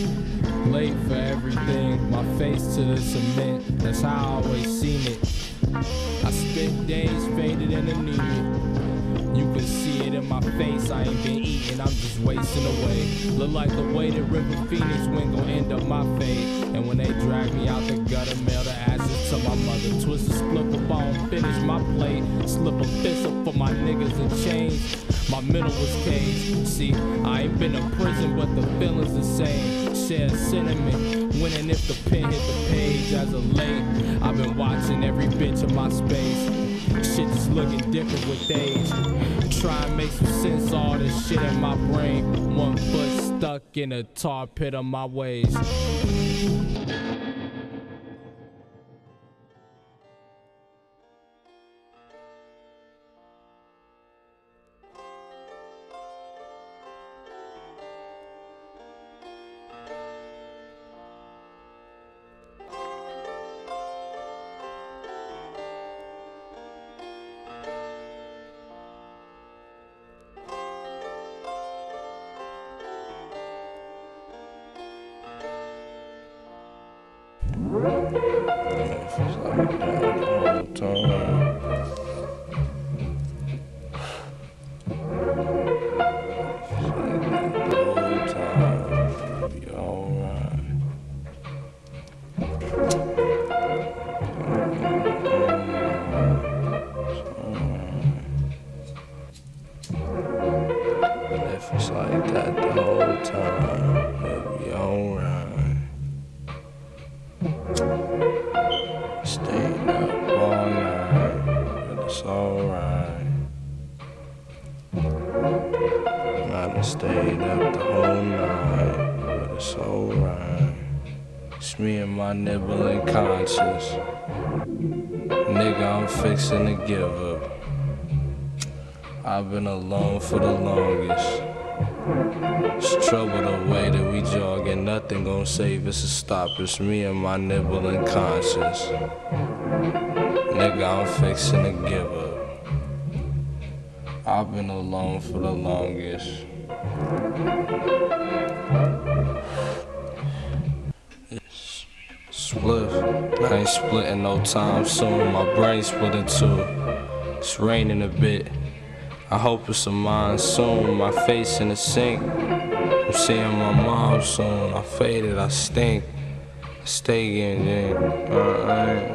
Late for everything, my face to the cement, that's how I always seen it. I spent days faded and anemic. You can see it in my face, I ain't been eating, I'm just wasting away. Look like the way that River Phoenix went gon' end up my fate. And when they drag me out the gutter, mail the ashes to my mother. Twist a split a bone, finish my plate. Slip a fist up for my niggas in chains. My middle was caged. See, I ain't been to prison, but the feeling's the same. Share sentiment, winning if the pen hit the page. As of late, I've been watching every bitch of my space. Shit just looking different with age. Try and make some sense of all this shit in my brain. One foot stuck in a tar pit of my ways. It's like that the whole time. Be alright. And if it's like that the whole time, it'll be alright. Staying up all night, but it's alright. I done stayed up the whole night, but it's alright. It's me and my nibbling conscience. Nigga, I'm fixing to give up. I've been alone for the longest. It's trouble the way that we jog, and nothing gon' save us to stop. It's me and my nibbling conscience. Nigga, I'm fixing to give up. I've been alone for the longest. Split, I ain't splitting no time soon. My brain split in two. It's raining a bit. I hope it's a monsoon. My face in the sink. I'm seeing my mom soon. I faded, I stink. I stay getting in.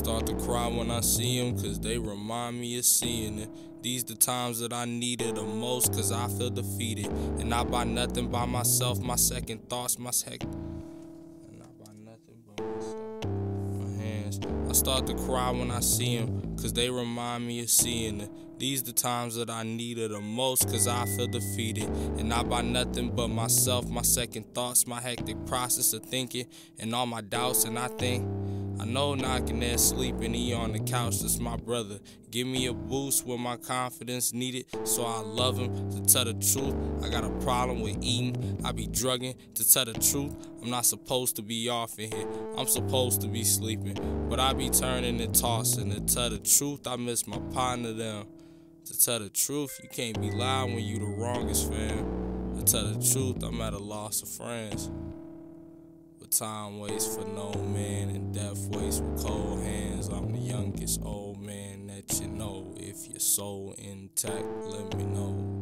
start to cry when I see them, cause they remind me of seeing it. These the times that I need it the most, cause I feel defeated. And not by nothing by myself, my second thoughts, my second. And not by nothing but myself. My hands. I start to cry when I see them, cause they remind me of seeing it. These the times that I need it the most, cause I feel defeated. And not by nothing but myself, my second thoughts, my hectic process of thinking, and all my doubts. And I know knocking there sleeping, he on the couch, that's my brother. Give me a boost when my confidence needed, so I love him. To tell the truth, I got a problem with eating, I be drugging. To tell the truth, I'm not supposed to be off in here, I'm supposed to be sleeping. But I be turning and tossing. To tell the truth, I miss my partner them. To tell the truth, you can't be lying when you the wrongest, fam. To tell the truth, I'm at a loss of friends. But time waits for no man, and death waits with cold hands. I'm the youngest old man that you know. If your soul intact, let me know.